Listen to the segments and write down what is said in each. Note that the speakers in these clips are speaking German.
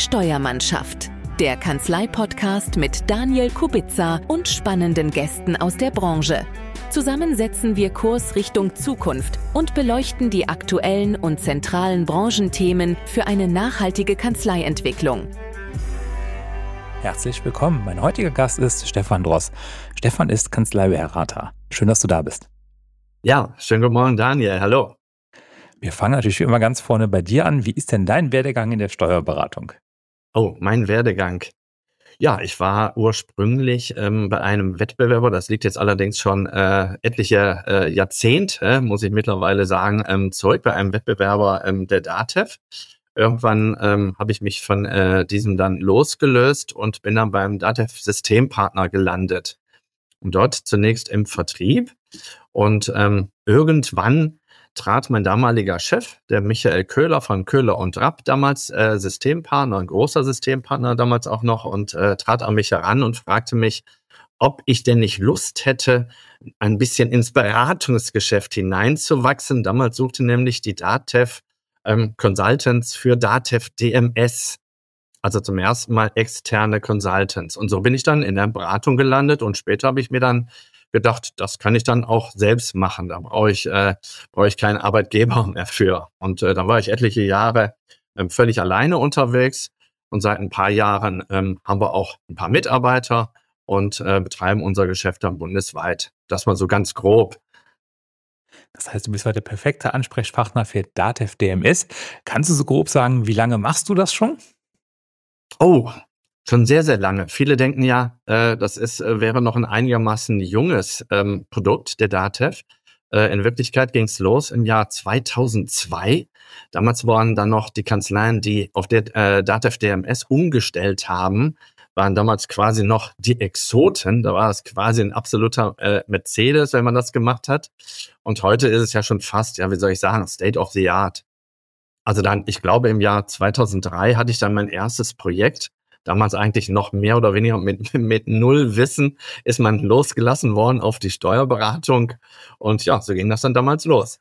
Steuermannschaft, der Kanzlei-Podcast mit Daniel Kubica und spannenden Gästen aus der Branche. Zusammen setzen wir Kurs Richtung Zukunft und beleuchten die aktuellen und zentralen Branchenthemen für eine nachhaltige Kanzleientwicklung. Herzlich willkommen. Mein heutiger Gast ist Stefan Dross. Stefan ist Kanzleiberater. Schön, dass du da bist. Ja, schönen guten Morgen, Daniel. Hallo. Wir fangen natürlich wie immer ganz vorne bei dir an. Wie ist denn dein Werdegang in der Steuerberatung? Oh, mein Werdegang. Ja, ich war ursprünglich bei einem Wettbewerber, das liegt jetzt allerdings schon etliche Jahrzehnte, muss ich mittlerweile sagen, zurück bei einem Wettbewerber der DATEV. Irgendwann habe ich mich von diesem dann losgelöst und bin dann beim DATEV-Systempartner gelandet. Und dort zunächst im Vertrieb. Und irgendwann trat mein damaliger Chef, der Michael Köhler von Köhler und Rapp, damals Systempartner, ein großer Systempartner damals auch noch, und trat an mich heran und fragte mich, ob ich denn nicht Lust hätte, ein bisschen ins Beratungsgeschäft hineinzuwachsen. Damals suchte nämlich die DATEV Consultants für DATEV DMS, also zum ersten Mal externe Consultants. Und so bin ich dann in der Beratung gelandet und später habe ich mir dann gedacht, das kann ich dann auch selbst machen. Da brauche ich keinen Arbeitgeber mehr für. Und dann war ich etliche Jahre völlig alleine unterwegs. Und seit ein paar Jahren haben wir auch ein paar Mitarbeiter und betreiben unser Geschäft dann bundesweit. Das mal so ganz grob. Das heißt, du bist heute der perfekte Ansprechpartner für DATEV DMS. Kannst du so grob sagen, wie lange machst du das schon? Oh, schon sehr, sehr lange. Viele denken ja, das wäre noch ein einigermaßen junges Produkt der DATEV. In Wirklichkeit ging es los im Jahr 2002. Damals waren dann noch die Kanzleien, die auf der DATEV DMS umgestellt haben, waren damals quasi noch die Exoten. Da war es quasi ein absoluter Mercedes, wenn man das gemacht hat. Und heute ist es ja schon fast, ja, wie soll ich sagen, State of the Art. Also dann, ich glaube, im Jahr 2003 hatte ich dann mein erstes Projekt. Damals eigentlich noch mehr oder weniger mit null Wissen ist man losgelassen worden auf die Steuerberatung. Und ja, so ging das dann damals los.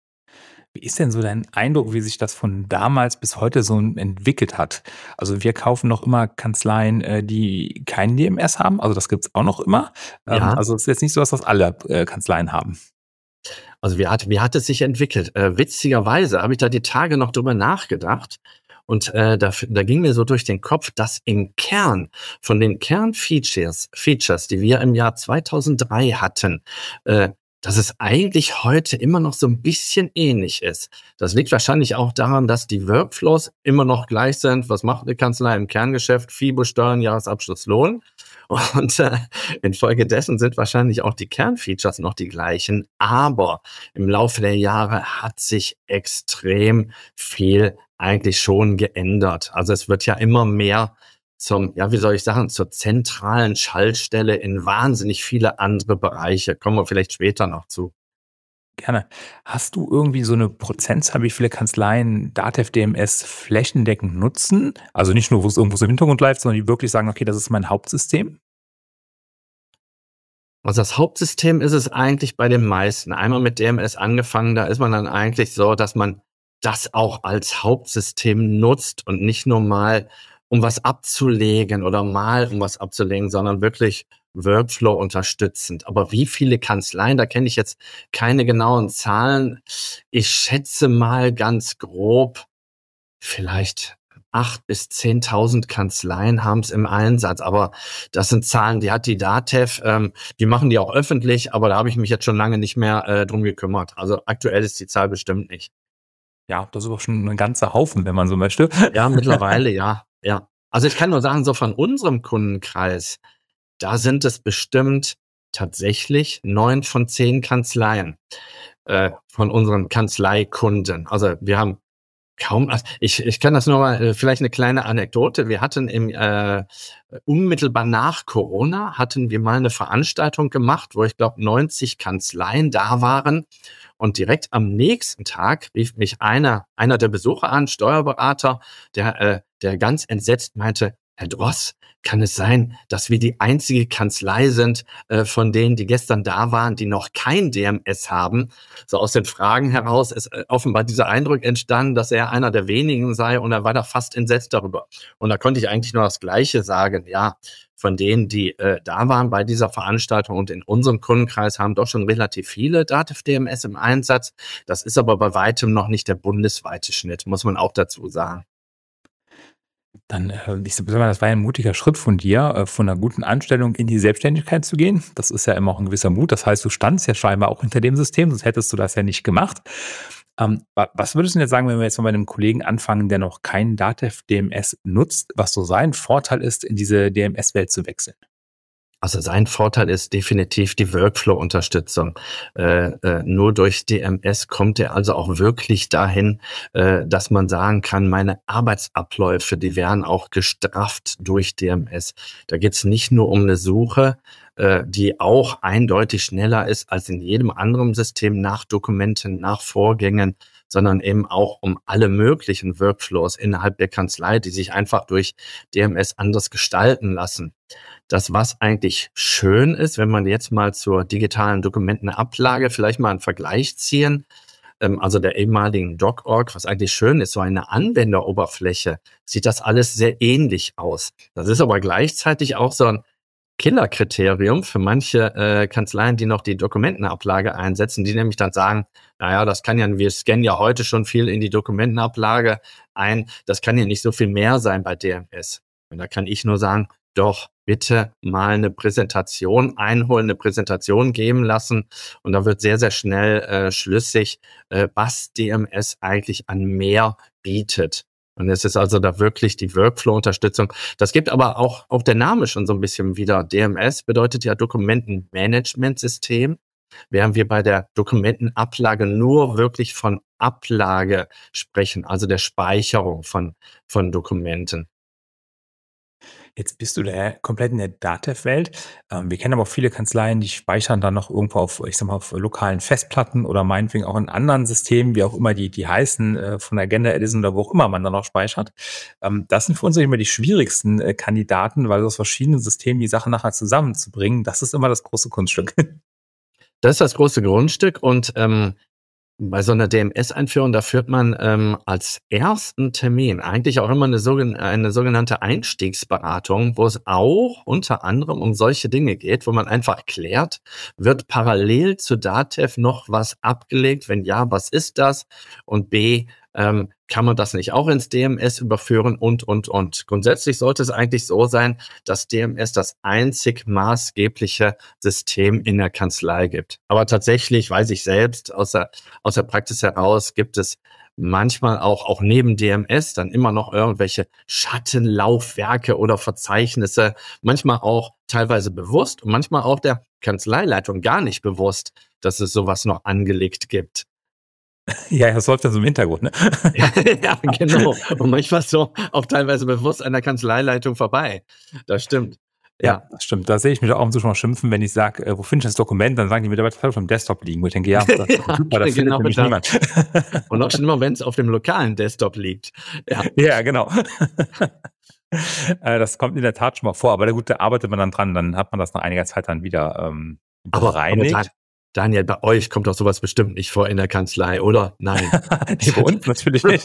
Wie ist denn so dein Eindruck, wie sich das von damals bis heute so entwickelt hat? Also wir kaufen noch immer Kanzleien, die kein DMS haben. Also das gibt's auch noch immer. Ja. Also es ist jetzt nicht so, dass das alle Kanzleien haben. Also wie hat es sich entwickelt? Witzigerweise habe ich da die Tage noch drüber nachgedacht. Und da ging mir so durch den Kopf, dass im Kern von den Kernfeatures, die wir im Jahr 2003 hatten, dass es eigentlich heute immer noch so ein bisschen ähnlich ist. Das liegt wahrscheinlich auch daran, dass die Workflows immer noch gleich sind. Was macht eine Kanzlei im Kerngeschäft? FIBO, Steuern, Jahresabschluss, Lohn. Und infolgedessen sind wahrscheinlich auch die Kernfeatures noch die gleichen. Aber im Laufe der Jahre hat sich extrem viel eigentlich schon geändert. Also es wird ja immer mehr zur zentralen Schaltstelle in wahnsinnig viele andere Bereiche. Kommen wir vielleicht später noch zu. Gerne. Hast du irgendwie so eine Prozentzahl, wie viele Kanzleien DATEV DMS flächendeckend nutzen? Also nicht nur, wo es irgendwo so im Hintergrund läuft, sondern die wirklich sagen, okay, das ist mein Hauptsystem? Also das Hauptsystem ist es eigentlich bei den meisten. Einmal mit DMS angefangen, da ist man dann eigentlich so, dass man das auch als Hauptsystem nutzt und nicht nur mal, um was abzulegen oder mal um was abzulegen, sondern wirklich Workflow unterstützend. Aber wie viele Kanzleien, da kenne ich jetzt keine genauen Zahlen. Ich schätze mal ganz grob, vielleicht 8.000 bis 10.000 Kanzleien haben es im Einsatz. Aber das sind Zahlen, die hat die DATEV, die machen die auch öffentlich, aber da habe ich mich jetzt schon lange nicht mehr drum gekümmert. Also aktuell ist die Zahl bestimmt nicht. Ja, das ist auch schon ein ganzer Haufen, wenn man so möchte. Ja, mittlerweile, ja. Also ich kann nur sagen, so von unserem Kundenkreis, da sind es bestimmt tatsächlich 9 von 10 Kanzleien von unseren Kanzleikunden. Also wir haben ich kann das nur mal, vielleicht eine kleine Anekdote. Wir hatten unmittelbar nach Corona hatten wir mal eine Veranstaltung gemacht, wo ich glaube 90 Kanzleien da waren. Und direkt am nächsten Tag rief mich einer der Besucher an, Steuerberater, der ganz entsetzt meinte, Herr Dross, kann es sein, dass wir die einzige Kanzlei sind, von denen, die gestern da waren, die noch kein DMS haben? So aus den Fragen heraus ist offenbar dieser Eindruck entstanden, dass er einer der wenigen sei, und er war da fast entsetzt darüber. Und da konnte ich eigentlich nur das Gleiche sagen. Ja, von denen, die da waren bei dieser Veranstaltung und in unserem Kundenkreis, haben doch schon relativ viele Dativ DMS im Einsatz. Das ist aber bei weitem noch nicht der bundesweite Schnitt, muss man auch dazu sagen. Dann, ich sage mal, das war ja 'n mutiger Schritt von dir, von 'ner guten Anstellung in die Selbstständigkeit zu gehen. Das ist ja immer auch 'n gewisser Mut. Das heißt, du standst ja scheinbar auch hinter dem System, sonst hättest du das ja nicht gemacht. Wa was würdest du denn jetzt sagen, wenn wir jetzt mal bei 'nem Kollegen anfangen, der noch kein Datev DMS nutzt, was so sein Vorteil ist, in diese DMS-Welt zu wechseln? Also sein Vorteil ist definitiv die Workflow-Unterstützung. Nur durch DMS kommt er also auch wirklich dahin, dass man sagen kann, meine Arbeitsabläufe, die werden auch gestrafft durch DMS. Da geht's nicht nur um eine Suche, die auch eindeutig schneller ist als in jedem anderen System nach Dokumenten, nach Vorgängen, sondern eben auch um alle möglichen Workflows innerhalb der Kanzlei, die sich einfach durch DMS anders gestalten lassen. Das, was eigentlich schön ist, wenn man jetzt mal zur digitalen Dokumentenablage vielleicht mal einen Vergleich ziehen, also der ehemaligen Doc.org, was eigentlich schön ist, so eine Anwenderoberfläche, sieht das alles sehr ähnlich aus. Das ist aber gleichzeitig auch so ein Killerkriterium für manche Kanzleien, die noch die Dokumentenablage einsetzen, die nämlich dann sagen, naja, wir scannen ja heute schon viel in die Dokumentenablage ein, das kann ja nicht so viel mehr sein bei DMS. Und da kann ich nur sagen, doch bitte mal eine Präsentation einholen, eine Präsentation geben lassen, und da wird sehr, sehr schnell schlüssig, was DMS eigentlich an mehr bietet. Und es ist also da wirklich die Workflow-Unterstützung. Das gibt aber auch der Name schon so ein bisschen wieder. DMS bedeutet ja Dokumentenmanagementsystem, während wir bei der Dokumentenablage nur wirklich von Ablage sprechen, also der Speicherung von Dokumenten. Jetzt bist du da ja komplett in der Datev-Welt. Wir kennen aber auch viele Kanzleien, die speichern dann noch irgendwo auf, ich sage mal, auf lokalen Festplatten oder meinetwegen auch in anderen Systemen, wie auch immer die heißen, von Agenda Edison oder wo auch immer man dann noch speichert. Das sind für uns immer die schwierigsten Kandidaten, weil aus verschiedenen Systemen die Sachen nachher zusammenzubringen, das ist immer das große Kunststück. Das ist das große Grundstück, und bei so einer DMS-Einführung, da führt man als ersten Termin eigentlich auch immer eine sogenannte Einstiegsberatung, wo es auch unter anderem um solche Dinge geht, wo man einfach klärt, wird parallel zu Datev noch was abgelegt? Wenn ja, was ist das? Und B, kann man das nicht auch ins DMS überführen und. Grundsätzlich sollte es eigentlich so sein, dass DMS das einzig maßgebliche System in der Kanzlei gibt. Aber tatsächlich, weiß ich selbst, aus der Praxis heraus, gibt es manchmal auch neben DMS dann immer noch irgendwelche Schattenlaufwerke oder Verzeichnisse, manchmal auch teilweise bewusst und manchmal auch der Kanzleileitung gar nicht bewusst, dass es sowas noch angelegt gibt. Ja, das läuft dann so im Hintergrund, ne? Ja, genau. Und manchmal so auch teilweise bewusst an der Kanzleileitung vorbei. Das stimmt. Ja, Ja. das stimmt. Da sehe ich mich auch ab und zu schon mal schimpfen, wenn ich sage: „Wo finde ich das Dokument?" Dann sagen die Mitarbeiter: „Das hat auf dem Desktop liegen." Wo ich denke: „Ja, das ist Ja, super, das findet genau nämlich das. niemand." Und auch schon immer, wenn es auf dem lokalen Desktop liegt. Ja. Ja, genau. Das kommt in der Tat schon mal vor, aber na gut, da arbeitet man dann dran, dann hat man das nach einiger Zeit dann wieder, Aber bereinigt. Daniel, bei euch kommt doch sowas bestimmt nicht vor in der Kanzlei, oder? Nein. Ne, bei uns natürlich nicht.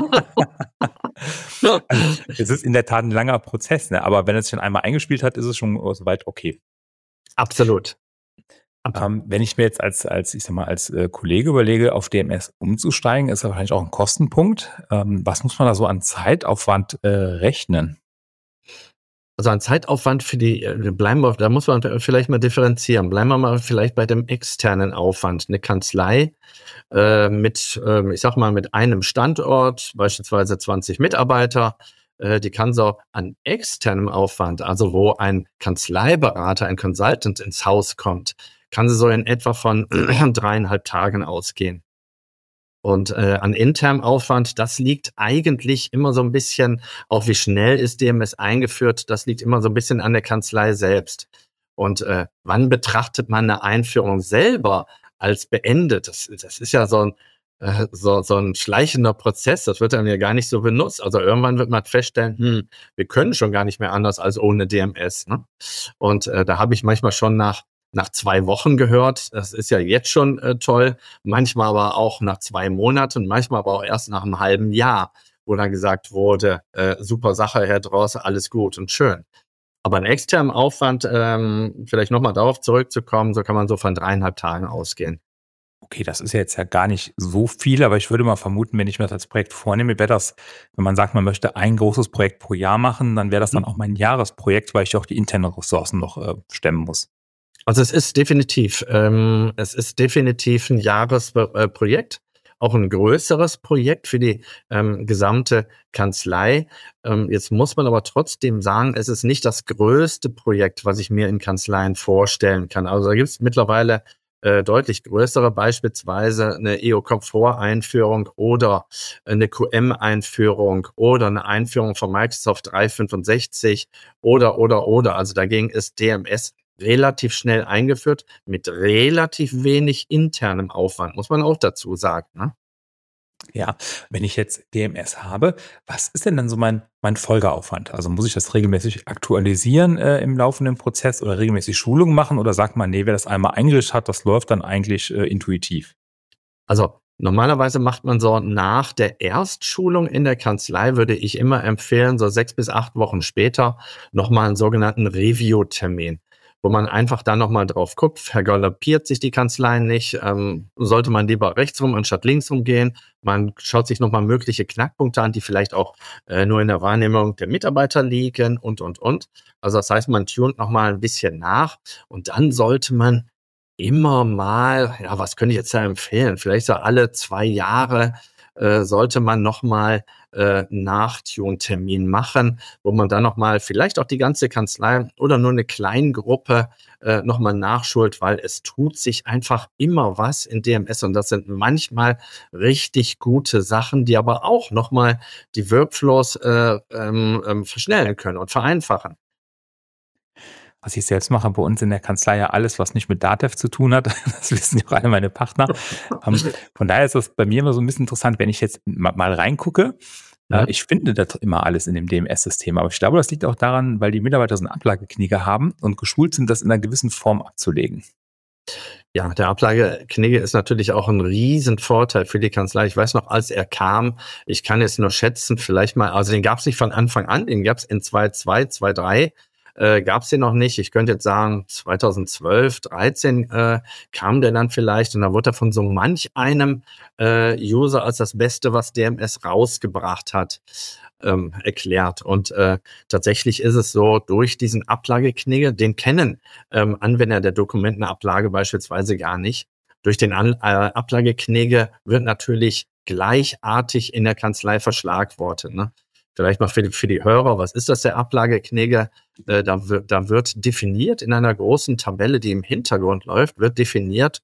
Also, es ist in der Tat 'n langer Prozess, ne, aber wenn es sich dann einmal eingespielt hat, ist es schon soweit okay. Absolut. Wenn ich mir jetzt als ich sage mal, als Kollege überlege, auf DMS umzusteigen, ist ja wahrscheinlich auch ein Kostenpunkt. Was muss man da so an Zeitaufwand rechnen? Also ein Zeitaufwand für die, da muss man vielleicht mal differenzieren. Bleiben wir mal vielleicht bei dem externen Aufwand. Eine Kanzlei mit, ich sag mal, mit einem Standort, beispielsweise 20 Mitarbeiter, die kann so an externem Aufwand, also wo ein Kanzleiberater, ein Consultant ins Haus kommt, kann sie so in etwa von 3,5 Tagen ausgehen. Und an internem Aufwand, das liegt eigentlich immer so ein bisschen, auch wie schnell ist DMS eingeführt, das liegt immer so ein bisschen an der Kanzlei selbst. Und wann betrachtet man eine Einführung selber als beendet? Das ist ja so so ein schleichender Prozess, das wird dann ja gar nicht so benutzt. Also irgendwann wird man feststellen, wir können schon gar nicht mehr anders als ohne DMS, ne? Und da habe ich manchmal schon nach 2 Wochen gehört, das ist ja jetzt schon toll, manchmal aber auch nach 2 Monaten, manchmal aber auch erst nach einem halben Jahr, wo dann gesagt wurde, super Sache, Herr Dross, alles gut und schön. Aber einen externen Aufwand, vielleicht nochmal darauf zurückzukommen, so kann man so von 3,5 Tagen ausgehen. Okay, das ist ja jetzt ja gar nicht so viel, aber ich würde mal vermuten, wenn ich mir das als Projekt vornehme, wäre das, wenn man sagt, man möchte ein großes Projekt pro Jahr machen, dann wäre das dann auch mein Jahresprojekt, weil ich auch die internen Ressourcen noch stemmen muss. Also es ist definitiv ein Jahresprojekt, auch ein größeres Projekt für die gesamte Kanzlei. Jetzt muss man aber trotzdem sagen, es ist nicht das größte Projekt, was ich mir in Kanzleien vorstellen kann. Also da gibt es mittlerweile deutlich größere, beispielsweise eine EO-Komfort-Einführung oder eine QM-Einführung oder eine Einführung von Microsoft 365 oder. Also dagegen ist DMS relativ schnell eingeführt, mit relativ wenig internem Aufwand, muss man auch dazu sagen, ne? Ja, wenn ich jetzt DMS habe, was ist denn dann so mein Folgeaufwand? Also muss ich das regelmäßig aktualisieren im laufenden Prozess oder regelmäßig Schulungen machen oder sagt man, nee, wer das einmal eingerichtet hat, das läuft dann eigentlich intuitiv? Also normalerweise macht man so nach der Erstschulung in der Kanzlei, würde ich immer empfehlen, so 6 bis 8 Wochen später nochmal einen sogenannten Review-Termin, wo man einfach dann nochmal drauf guckt, vergaloppiert sich die Kanzlei nicht, sollte man lieber rechts rum anstatt links rum gehen. Man schaut sich nochmal mögliche Knackpunkte an, die vielleicht auch nur in der Wahrnehmung der Mitarbeiter liegen und. Also das heißt, man tunt nochmal ein bisschen nach und dann sollte man immer mal, ja, was könnte ich jetzt da empfehlen? Vielleicht so alle 2 Jahre sollte man nochmal Nachtune-Termin machen, wo man dann nochmal vielleicht auch die ganze Kanzlei oder nur eine kleine Gruppe nochmal nachschult, weil es tut sich einfach immer was in DMS und das sind manchmal richtig gute Sachen, die aber auch nochmal die Workflows verschnellen können und vereinfachen. Was ich selbst mache bei uns in der Kanzlei ja alles, was nicht mit Datev zu tun hat. Das wissen ja auch alle meine Partner. Von daher ist das bei mir immer so ein bisschen interessant, wenn ich jetzt mal reingucke. Ja. Ich finde das immer alles in dem DMS-System, aber ich glaube, das liegt auch daran, weil die Mitarbeiter so eine Ablageknigge haben und geschult sind, das in einer gewissen Form abzulegen. Ja, der Ablageknigge ist natürlich auch ein Riesenvorteil für die Kanzlei. Ich weiß noch, als er kam, ich kann jetzt nur schätzen, vielleicht mal, also den gab es nicht von Anfang an, den gab es in 2.2, 2.3, gab es den noch nicht. Ich könnte jetzt sagen, 2012, 13 kam der dann vielleicht und da wurde er von so manch einem User als das Beste, was DMS rausgebracht hat, erklärt. Und tatsächlich ist es so, durch diesen Ablageknigge, den kennen Anwender der Dokumentenablage beispielsweise gar nicht. Durch den Ablageknigge wird natürlich gleichartig in der Kanzlei verschlagwortet, ne? Vielleicht mal für die Hörer, was ist das, der Ablageknigge? Da wird definiert in einer großen Tabelle, die im Hintergrund läuft, wird definiert,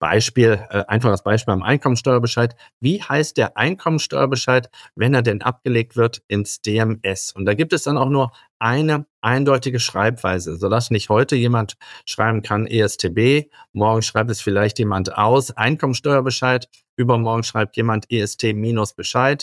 einfaches Beispiel am Einkommensteuerbescheid. Wie heißt der Einkommensteuerbescheid, wenn er denn abgelegt wird ins DMS? Und da gibt es dann auch nur eine eindeutige Schreibweise, sodass nicht heute jemand schreiben kann ESTB, morgen schreibt es vielleicht jemand aus Einkommensteuerbescheid, übermorgen schreibt jemand EST minus Bescheid,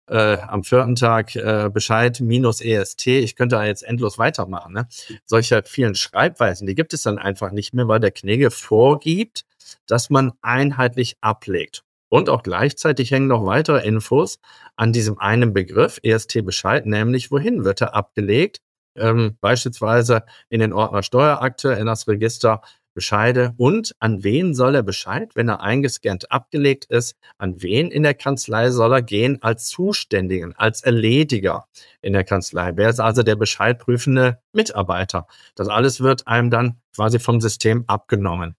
am 4. Tag Bescheid minus EST. Ich könnte da jetzt endlos weitermachen, ne? Solche vielen Schreibweisen, die gibt es dann einfach nicht mehr, weil der Knigge vorgibt, dass man einheitlich ablegt. Und auch gleichzeitig hängen noch weitere Infos an diesem einen Begriff, EST-Bescheid, nämlich wohin wird er abgelegt? Beispielsweise in den Ordner Steuerakte, in das Register Bescheide und an wen soll er Bescheid, wenn er eingescannt abgelegt ist, an wen in der Kanzlei soll er gehen als Zuständigen, als Erlediger in der Kanzlei. Wer ist also der bescheidprüfende Mitarbeiter? Das alles wird einem dann quasi vom System abgenommen.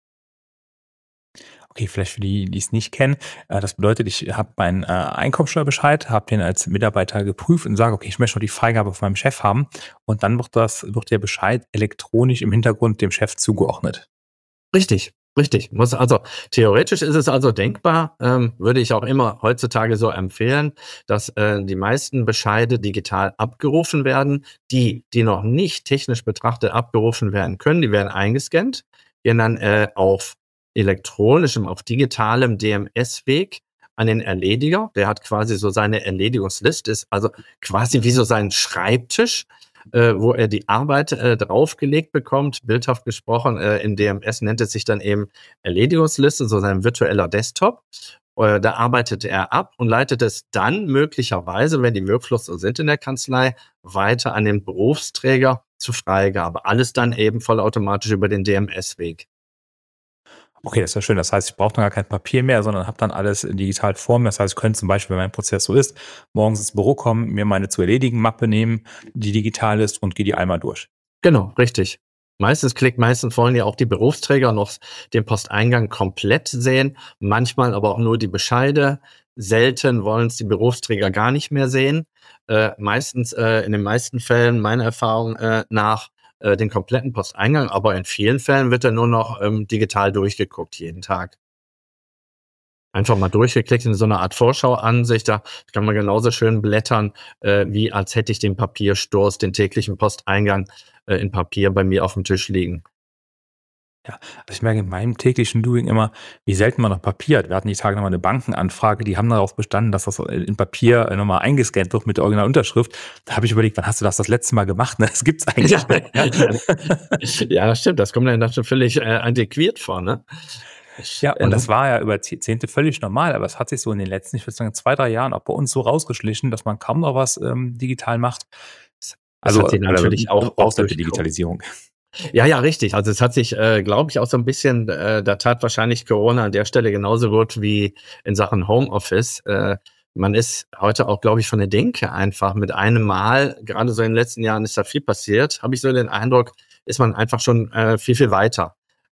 Okay, vielleicht für die, die es nicht kennen. Das bedeutet, ich habe meinen Einkommensteuerbescheid, habe den als Mitarbeiter geprüft und sage, okay, ich möchte noch die Freigabe von meinem Chef haben. Und dann wird der Bescheid elektronisch im Hintergrund dem Chef zugeordnet. Richtig. Theoretisch ist es also denkbar, würde ich auch immer heutzutage so empfehlen, dass die meisten Bescheide digital abgerufen werden. Die noch nicht technisch betrachtet abgerufen werden können, die werden eingescannt, gehen dann auf elektronischem, auf digitalem DMS-Weg an den Erlediger. Der hat quasi so seine Erledigungsliste, ist also quasi wie so sein Schreibtisch, wo er die Arbeit draufgelegt bekommt, bildhaft gesprochen. In DMS nennt es sich dann eben Erledigungsliste, so sein virtueller Desktop. Da arbeitet er ab und leitet es dann möglicherweise, wenn die Workflows so sind in der Kanzlei, weiter an den Berufsträger zur Freigabe. Alles dann eben vollautomatisch über den DMS-Weg. Okay, das ist ja schön. Das heißt, ich brauche dann gar kein Papier mehr, sondern habe dann alles digital vor mir. Das heißt, ich könnte zum Beispiel, wenn mein Prozess so ist, morgens ins Büro kommen, mir meine zu erledigen Mappe nehmen, die digital ist und gehe die einmal durch. Genau, richtig. Meistens wollen ja auch die Berufsträger noch den Posteingang komplett sehen, manchmal aber auch nur die Bescheide. Selten wollen es die Berufsträger gar nicht mehr sehen. Meistens, in den meisten Fällen, meiner Erfahrung nach, den kompletten Posteingang, aber in vielen Fällen wird er nur noch digital durchgeguckt jeden Tag. Einfach mal durchgeklickt in so eine Art Vorschauansicht, da kann man genauso schön blättern, wie als hätte ich den Papierstoß, den täglichen Posteingang in Papier bei mir auf dem Tisch liegen. Ja, also ich merke in meinem täglichen Doing immer, wie selten man noch Papier hat. Wir hatten die Tage nochmal eine Bankenanfrage, die haben darauf bestanden, dass das in Papier nochmal eingescannt wird mit der Originalunterschrift. Da habe ich überlegt, wann hast du das letzte Mal gemacht? Das gibt's eigentlich nicht. Ja, das stimmt. Das kommt dann schon völlig antiquiert vor, ne? Ja, und das war ja über Jahrzehnte völlig normal, aber es hat sich so in den letzten, ich würde sagen, 2, 3 Jahren auch bei uns so rausgeschlichen, dass man kaum noch was digital macht. Also hat sich natürlich auch aus der Digitalisierung. Ja, richtig. Also es hat sich, glaube ich, auch so ein bisschen, da tat wahrscheinlich Corona an der Stelle genauso gut wie in Sachen Homeoffice. Man ist heute auch, glaube ich, von der Denke einfach mit einem Mal, gerade so in den letzten Jahren ist da viel passiert, habe ich so den Eindruck, ist man einfach schon viel, viel weiter.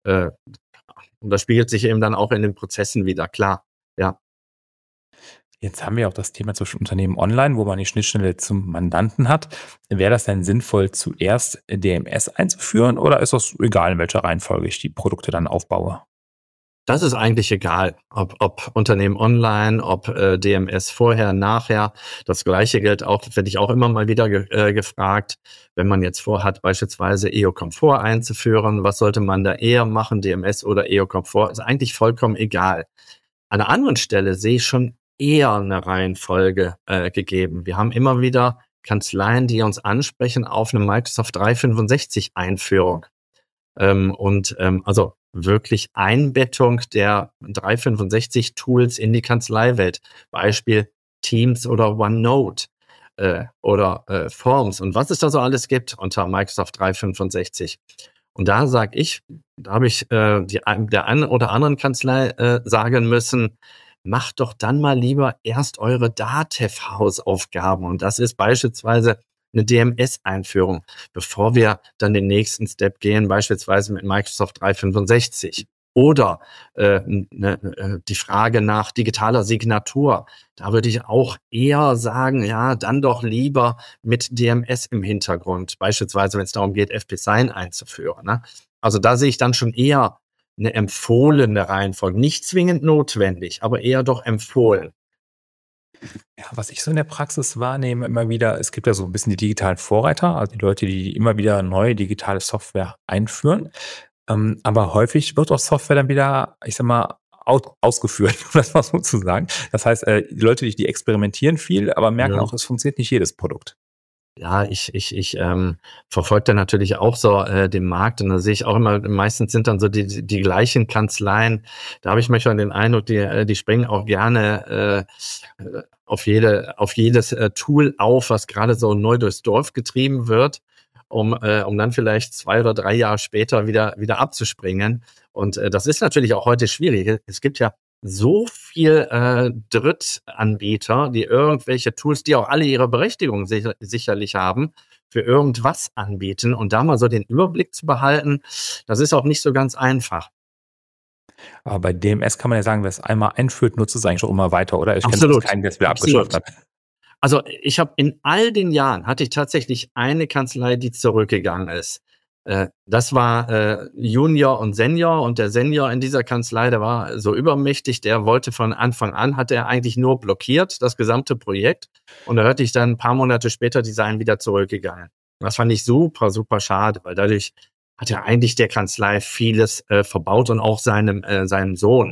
Und das spiegelt sich eben dann auch in den Prozessen wieder, klar. Ja. Jetzt haben wir auch das Thema zwischen Unternehmen online, wo man die Schnittstelle zum Mandanten hat. Wäre das denn sinnvoll, zuerst DMS einzuführen oder ist das egal, in welcher Reihenfolge ich die Produkte dann aufbaue? Das ist eigentlich egal, ob Unternehmen online, ob DMS vorher, nachher. Das Gleiche gilt auch, werde ich auch immer mal wieder gefragt, wenn man jetzt vorhat, beispielsweise EO-Komfort einzuführen. Was sollte man da eher machen, DMS oder EO-Komfort? Ist eigentlich vollkommen egal. An einer anderen Stelle sehe ich schon eher eine Reihenfolge gegeben. Wir haben immer wieder Kanzleien, die uns ansprechen auf eine Microsoft 365 Einführung. Also wirklich Einbettung der 365 Tools in die Kanzleiwelt. Beispiel Teams oder OneNote oder Forms und was es da so alles gibt unter Microsoft 365. Und da sage ich, da habe ich der einen oder anderen Kanzlei sagen müssen, macht doch dann mal lieber erst eure DATEV-Hausaufgaben. Und das ist beispielsweise eine DMS-Einführung, bevor wir dann den nächsten Step gehen, beispielsweise mit Microsoft 365. Oder die Frage nach digitaler Signatur. Da würde ich auch eher sagen, ja, dann doch lieber mit DMS im Hintergrund. Beispielsweise, wenn es darum geht, FP-Sign einzuführen. Ne? Also da sehe ich dann schon eher eine empfohlene Reihenfolge. Nicht zwingend notwendig, aber eher doch empfohlen. Ja, was ich so in der Praxis wahrnehme, immer wieder, es gibt ja so ein bisschen die digitalen Vorreiter, also die Leute, die immer wieder neue digitale Software einführen. Aber häufig wird auch Software dann wieder, ich sag mal, ausgeführt, um das mal so zu sagen. Das heißt, die Leute, die experimentieren viel, aber merken auch, es funktioniert nicht jedes Produkt. Ja, ich verfolge da natürlich auch so den Markt und da sehe ich auch immer, meistens sind dann so die gleichen Kanzleien. Da habe ich manchmal den Eindruck, die springen auch gerne auf jedes Tool auf, was gerade so neu durchs Dorf getrieben wird, um dann vielleicht 2 oder 3 Jahre später wieder abzuspringen. Und das ist natürlich auch heute schwierig. Es gibt ja so viel Drittanbieter, die irgendwelche Tools, die auch alle ihre Berechtigung sicherlich haben, für irgendwas anbieten. Und da mal so den Überblick zu behalten, das ist auch nicht so ganz einfach. Aber bei DMS kann man ja sagen, wer es einmal einführt, nutzt es eigentlich auch immer weiter, oder? Ich kenne Absolut. keinen, der es wieder abgeschafft hat. Also ich habe in all den Jahren, hatte ich tatsächlich eine Kanzlei, die zurückgegangen ist. Das war Junior und Senior und der Senior in dieser Kanzlei, der war so übermächtig, der wollte von Anfang an, hat er eigentlich nur blockiert, das gesamte Projekt, und da hörte ich dann ein paar Monate später, die seien wieder zurückgegangen. Und das fand ich super, super schade, weil dadurch hat ja eigentlich der Kanzlei vieles verbaut und auch seinem Sohn.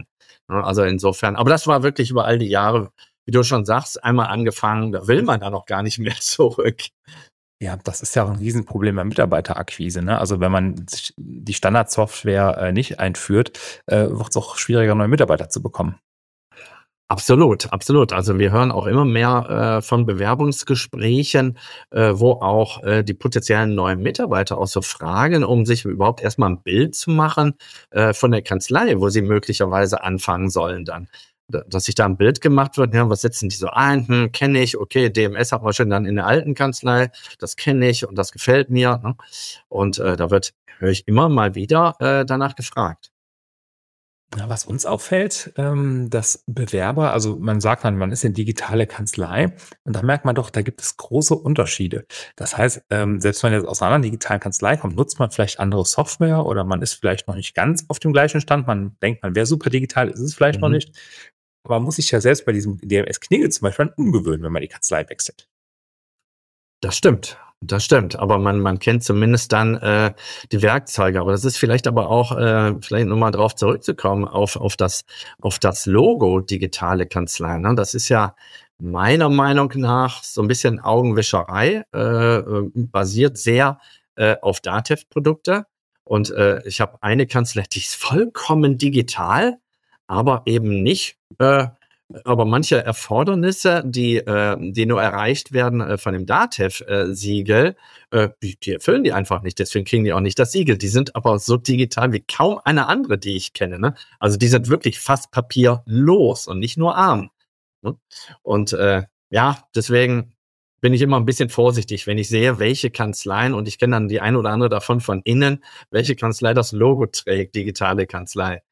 Ne? Also insofern, aber das war wirklich über all die Jahre, wie du schon sagst, einmal angefangen, da will man dann auch gar nicht mehr zurück. Ja, das ist ja auch ein Riesenproblem bei Mitarbeiterakquise, ne? Also, wenn man sich die Standardsoftware, nicht einführt, wird es auch schwieriger, neue Mitarbeiter zu bekommen. Absolut, absolut. Also wir hören auch immer mehr von Bewerbungsgesprächen, wo auch die potenziellen neuen Mitarbeiter auch so fragen, um sich überhaupt erstmal ein Bild zu machen von der Kanzlei, wo sie möglicherweise anfangen sollen dann. Dass sich da ein Bild gemacht wird, ja, was setzen die so ein? Kenne ich, okay, DMS hat man schon dann in der alten Kanzlei, das kenne ich und das gefällt mir. Ne? Und höre ich immer mal wieder danach gefragt. Ja, was uns auffällt, dass Bewerber, also man sagt dann, man ist eine digitale Kanzlei und da merkt man doch, da gibt es große Unterschiede. Das heißt, selbst wenn man jetzt aus einer anderen digitalen Kanzlei kommt, nutzt man vielleicht andere Software oder man ist vielleicht noch nicht ganz auf dem gleichen Stand. Man denkt, man wäre super digital, ist es vielleicht noch Mhm. nicht. Aber man muss sich ja selbst bei diesem DMS-Knigge zum Beispiel umgewöhnen, wenn man die Kanzlei wechselt. Das stimmt, das stimmt. Aber man kennt zumindest dann die Werkzeuge. Aber das ist vielleicht aber auch, vielleicht nochmal drauf zurückzukommen, auf das Logo digitale Kanzlei. Ne? Das ist ja meiner Meinung nach so ein bisschen Augenwischerei, basiert sehr auf Datev-Produkte. Und ich habe eine Kanzlei, die ist vollkommen digital, aber eben nicht aber manche Erfordernisse, die nur erreicht werden von dem DATEV-Siegel, die erfüllen die einfach nicht. Deswegen kriegen die auch nicht das Siegel. Die sind aber so digital wie kaum eine andere, die ich kenne. Ne? Also die sind wirklich fast papierlos und nicht nur arm. Ne? Und ja, deswegen bin ich immer ein bisschen vorsichtig, wenn ich sehe, welche Kanzleien, und ich kenne dann die eine oder andere davon von innen, welche Kanzlei das Logo trägt, digitale Kanzlei.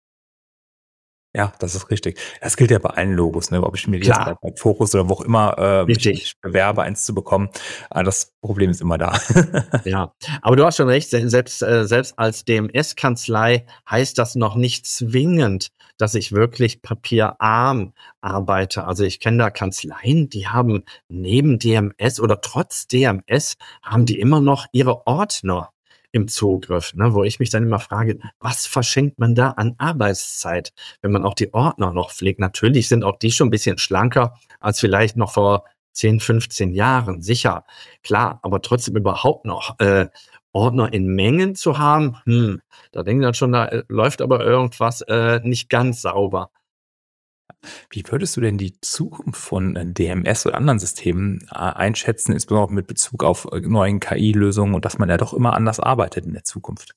Ja, das ist richtig. Das gilt ja bei allen Logos, ne? Ob ich mir die jetzt Klar, bei Fokus oder wo auch immer, richtig. mich bewerbe, eins zu bekommen, das Problem ist immer da. Ja, aber du hast schon recht, selbst als DMS-Kanzlei heißt das noch nicht zwingend, dass ich wirklich papierarm arbeite. Also ich kenne da Kanzleien, die haben neben DMS oder trotz DMS haben die immer noch ihre Ordner im Zugriff, ne, wo ich mich dann immer frage, was verschenkt man da an Arbeitszeit, wenn man auch die Ordner noch pflegt? Natürlich sind auch die schon ein bisschen schlanker als vielleicht noch vor 10, 15 Jahren, sicher. Klar, aber trotzdem überhaupt noch Ordner in Mengen zu haben, da denken dann schon, da läuft aber irgendwas nicht ganz sauber. Wie würdest du denn die Zukunft von, DMS oder anderen Systemen, einschätzen, insbesondere auch mit Bezug auf, neuen KI-Lösungen und dass man ja doch immer anders arbeitet in der Zukunft?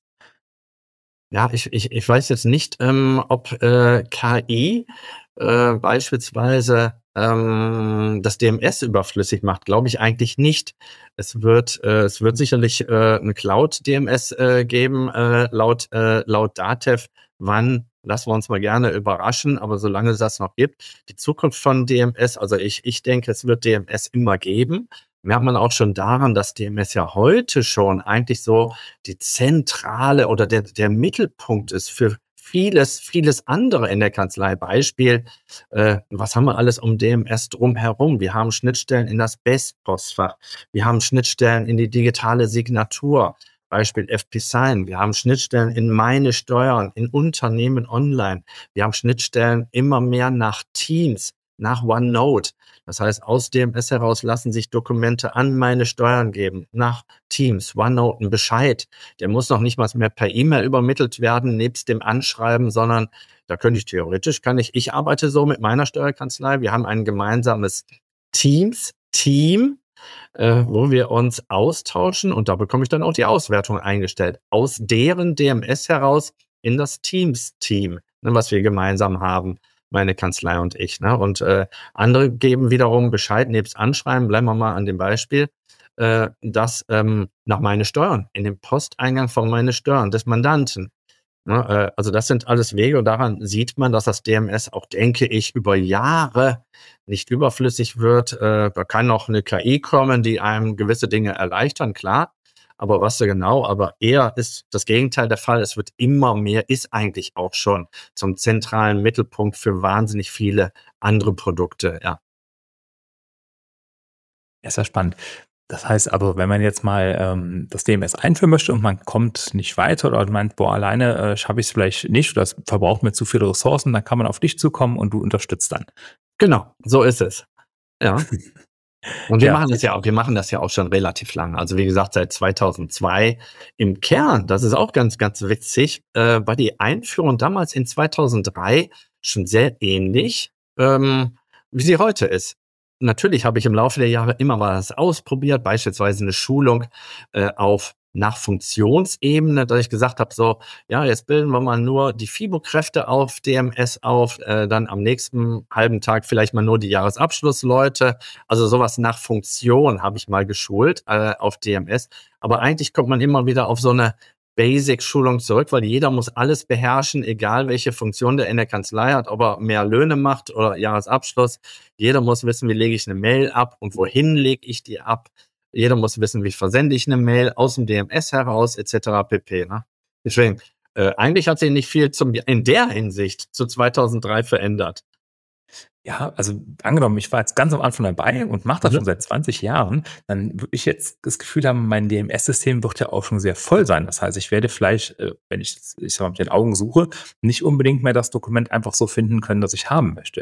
Ja, ich weiß jetzt nicht, ob KI beispielsweise das DMS überflüssig macht, glaube ich eigentlich nicht. Es wird sicherlich 'n Cloud-DMS geben, laut DATEV. Wann, lassen wir uns mal gerne überraschen, aber solange es das noch gibt, die Zukunft von DMS, also ich denke, es wird DMS immer geben. Merkt man auch schon daran, dass DMS ja heute schon eigentlich so die Zentrale oder der Mittelpunkt ist für vieles andere in der Kanzlei. Beispiel, was haben wir alles um DMS drumherum? Wir haben Schnittstellen in das BEST-Postfach. Wir haben Schnittstellen in die digitale Signatur. Beispiel FP-Sign. Wir haben Schnittstellen in meine Steuern, in Unternehmen online. Wir haben Schnittstellen immer mehr nach Teams, nach OneNote. Das heißt, aus DMS heraus lassen sich Dokumente an meine Steuern geben, nach Teams, OneNote, ein Bescheid. Der muss noch nicht mal mehr per E-Mail übermittelt werden, nebst dem Anschreiben, sondern da könnte ich theoretisch, ich arbeite so mit meiner Steuerkanzlei. Wir haben ein gemeinsames Team, wo wir uns austauschen und da bekomme ich dann auch die Auswertung eingestellt. Aus deren DMS heraus in das Teams-Team, ne, was wir gemeinsam haben, meine Kanzlei und ich. Ne? Und andere geben wiederum Bescheid, nebst Anschreiben, bleiben wir mal an dem Beispiel, dass nach meine Steuern, in dem Posteingang von meine Steuern des Mandanten. Ne? Also das sind alles Wege und daran sieht man, dass das DMS auch, denke ich, über Jahre nicht überflüssig wird. Da kann noch eine KI kommen, die einem gewisse Dinge erleichtern, klar. Aber was da genau, aber eher ist das Gegenteil der Fall. Es wird immer mehr, ist eigentlich auch schon zum zentralen Mittelpunkt für wahnsinnig viele andere Produkte, ja. Ja, ist ja spannend. Das heißt aber, wenn man jetzt mal das DMS einführen möchte und man kommt nicht weiter oder meint, boah, alleine schaffe ich es vielleicht nicht oder das verbraucht mir zu viele Ressourcen, dann kann man auf dich zukommen und du unterstützt dann. Genau, so ist es. Ja. Und Ja, wir machen das ja auch schon relativ lang. Also wie gesagt, seit 2002 im Kern, das ist auch ganz, ganz witzig, war die Einführung damals in 2003 schon sehr ähnlich, wie sie heute ist. Natürlich habe ich im Laufe der Jahre immer was ausprobiert, beispielsweise eine Schulung auf nach Funktionsebene, dass ich gesagt habe, so, ja, jetzt bilden wir mal nur die FIBO-Kräfte auf DMS auf, dann am nächsten halben Tag vielleicht mal nur die Jahresabschlussleute. Also sowas nach Funktion habe ich mal geschult auf DMS. Aber eigentlich kommt man immer wieder auf so eine Basic-Schulung zurück, weil jeder muss alles beherrschen, egal welche Funktion der in der Kanzlei hat, ob er mehr Löhne macht oder Jahresabschluss. Jeder muss wissen, wie lege ich eine Mail ab und wohin lege ich die ab. Jeder muss wissen, wie versende ich eine Mail aus dem DMS heraus, etc. pp. Ne? Deswegen, eigentlich hat sich nicht viel in der Hinsicht zu 2003 verändert. ja, also angenommen, ich war jetzt ganz am Anfang dabei und mache das schon seit 20 Jahren, dann würde ich jetzt das Gefühl haben, mein DMS-System wird ja auch schon sehr voll sein. Das heißt, ich werde vielleicht, wenn ich sag mal, mit den Augen suche, nicht unbedingt mehr das Dokument einfach so finden können, das ich haben möchte.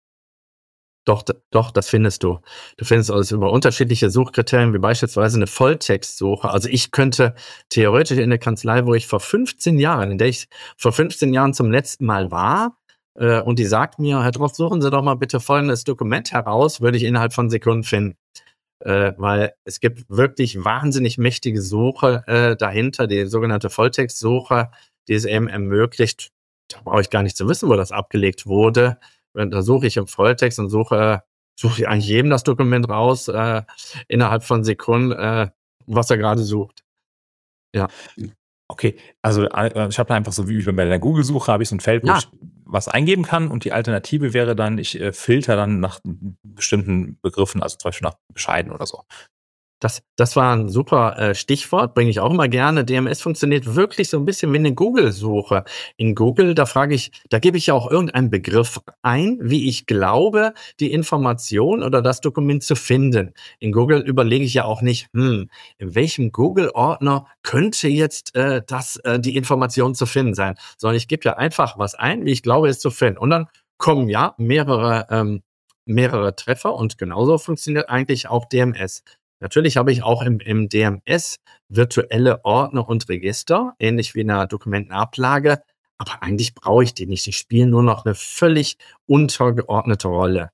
Doch, das findest du. Du findest alles über unterschiedliche Suchkriterien, wie beispielsweise eine Volltextsuche. Also ich könnte theoretisch in der Kanzlei, wo ich in der ich vor 15 Jahren zum letzten Mal war, und die sagt mir, Herr Droff, suchen Sie doch mal bitte folgendes Dokument heraus, würde ich innerhalb von Sekunden finden. Weil es gibt wirklich wahnsinnig mächtige Suche dahinter, die sogenannte Volltextsuche, die es eben ermöglicht, da brauche ich gar nicht zu wissen, wo das abgelegt wurde. Da suche ich im Volltext und suche ich eigentlich jedem das Dokument raus, innerhalb von Sekunden, was er gerade sucht. Ja. Okay, also ich habe da einfach so wie bei der Google-Suche habe ich so ein Feld, wo Ja. ich was eingeben kann und die Alternative wäre dann, ich filter dann nach bestimmten Begriffen, also zum Beispiel nach Bescheiden oder so. Das war ein super Stichwort, bringe ich auch immer gerne. DMS funktioniert wirklich so ein bisschen wie eine Google-Suche. In Google, da gebe ich ja auch irgendeinen Begriff ein, wie ich glaube, die Information oder das Dokument zu finden. In Google überlege ich ja auch nicht, in welchem Google-Ordner könnte jetzt die Information zu finden sein, sondern ich gebe ja einfach was ein, wie ich glaube, es zu finden. Und dann kommen ja mehrere Treffer und genauso funktioniert eigentlich auch DMS. Natürlich habe ich auch im DMS virtuelle Ordner und Register, ähnlich wie in einer Dokumentenablage, aber eigentlich brauche ich die nicht. Die spielen nur noch eine völlig untergeordnete Rolle.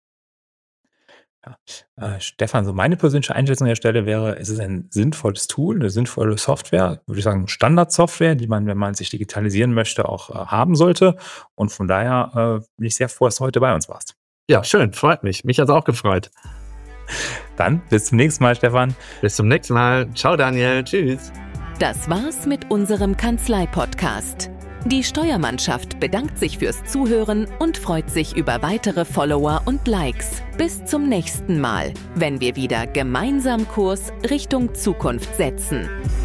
Ja. Stefan, so meine persönliche Einschätzung an der Stelle wäre, es ist ein sinnvolles Tool, eine sinnvolle Software, würde ich sagen, Standardsoftware, die man, wenn man sich digitalisieren möchte, auch haben sollte. Und von daher bin ich sehr froh, dass du heute bei uns warst. Ja, schön, freut mich. Mich hat es auch gefreut. Dann bis zum nächsten Mal, Stefan. Bis zum nächsten Mal. Ciao, Daniel. Tschüss. Das war's mit unserem Kanzlei-Podcast. Die Steuermannschaft bedankt sich fürs Zuhören und freut sich über weitere Follower und Likes. Bis zum nächsten Mal, wenn wir wieder gemeinsam Kurs Richtung Zukunft setzen.